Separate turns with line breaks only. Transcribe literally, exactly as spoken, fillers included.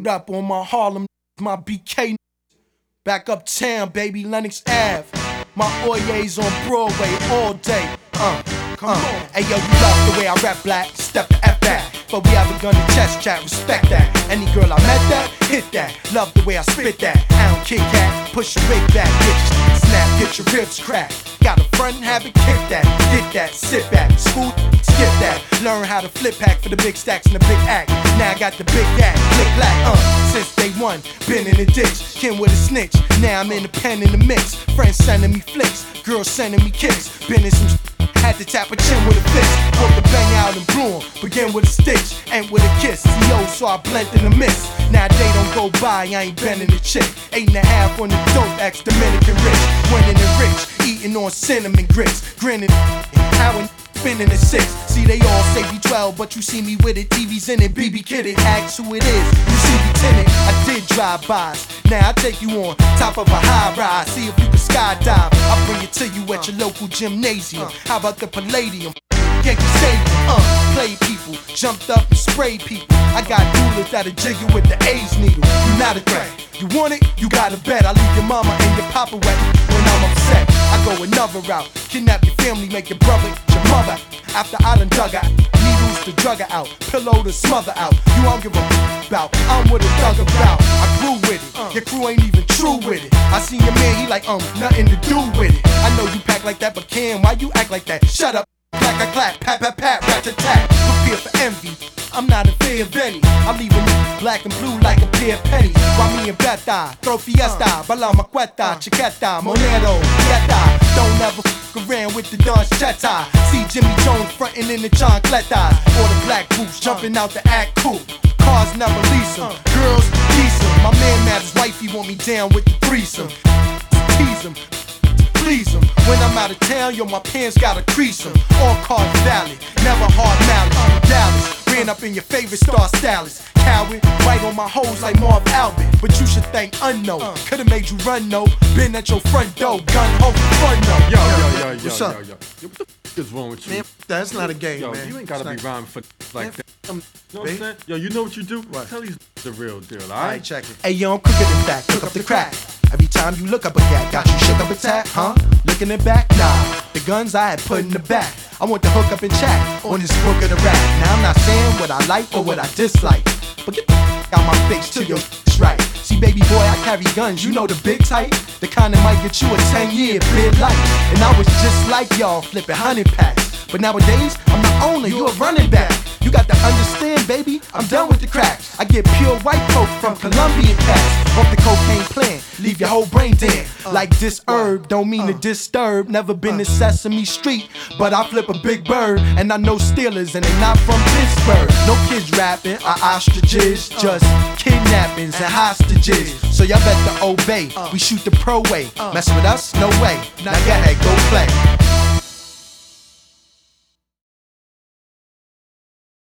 Word up on my Harlem, my B K. Back uptown, baby, Lenox Ave. My Oyes on Broadway all day. Uh, come uh. on. Hey yo, you love the way I rap black. Step the F back. But we have a gun and chest chat, respect that. Any girl I met that, hit that. Love the way I spit that. I don't kick that, push your wig back, bitch. Snap, get your ribs cracked. Got a front habit, kick that. Get that, sit back, school, skip that. Learn how to flip hack for the big stacks and the big act. Now I got the big act, click black, uh. Since day one, been in the ditch. Ken with a snitch, now I'm in the pen in the mix. Friends sending me flicks, girls sending me kicks. Been in some had to tap a chin with a fist. Broke the bang out and blew 'em. Begin with a stitch, end with a kiss. C O, so I blend in the mist. Now they don't go by, I ain't bending the chick. Eight and a half on the dope, ex Dominican rich. Winning and rich, eating on cinnamon grits. Grinning, how and spinning the six. See, they all say B twelve, but you see me with it. T V's in it, B B Kid it. Ask who it is, you see me tinted. I did drive-bys, now I take you on top of a high rise. See if you can skydive, I'll bring it to you at your local gymnasium. How about the Palladium? Yankee Stadium, uh, play people, jumped up and sprayed people. I got doulas that'll jiggle with the AIDS needle. You not a threat, you want it, you gotta bet. I leave your mama and your papa wet when I'm upset. I go another route, kidnap your family, make your brother, your mother. After I done dug out, needles to drug her out, pillow to smother out. You don't give a f about, I'm what a thug about. I grew with it, your crew ain't even true with it. I seen your man, he like, um, nothing to do with it. I know you pack like that, but Cam, why you act like that? Shut up. Clack, I clap, pat, pat, pat, rat, tat, tat. Prepare for envy. I'm not in fear of any. I'm leaving black and blue like a pair of pennies. While me and Beta, throw fiesta, bala maqueta, chiqueta, monero, yeta. Don't ever f around with the Don Cheta. See Jimmy Jones frontin' in the chancletas. Or the black boots jumping out the act cool. Cars never lease 'em, girls decent. My man mad his wifey want me down with the threesome. Tease 'em. Please 'em. When I'm out of town, yo, my pants gotta crease 'em. All card valid, never hard malice. Dallas, ran up in your favorite star stylist. Coward, right on my hoes like Marv Albert. But you should thank unknown. Could've made you run, no. Been at your front door, gun ho for fun, no.
Yo, yo, yo, yo,
What's
yo,
up?
yo, yo. Yo, what the f is wrong with you?
Man, that's not a game,
yo,
man.
you ain't gotta
It's
be
not-
rhyming for like that.
Um,
You know what I'm saying? Yo, you know what you do?
What?
Tell these the real deal,
Alright,
alright?
check it. Hey, yo, I'm quicker than that. Cook up the crack. Every time you look up a gat, got you shook up attack, huh? Looking it back? Nah. The guns I had put in the back. I want to hook up and chat on this book of the rap. Now I'm not saying what I like or what I dislike, but get the f out my face till your it's right. See, baby boy, I carry guns, you know the big type, the kind that might get you a ten year bid life. And I was just like y'all, flipping hundred packs. But nowadays, I'm the owner, you a running back. You got to understand, baby, I'm done with the crack. I get pure white coke from Colombian cats. Off the cocaine plant, leave your whole brain dead. Like this herb, don't mean to disturb. Never been to Sesame Street, but I flip a big bird. And I know Steelers, and they not from Pittsburgh. No kids rapping, or ostriches, just kidnappings and hostages. So y'all better obey, we shoot the pro way. Mess with us, no way. Now go ahead, go play.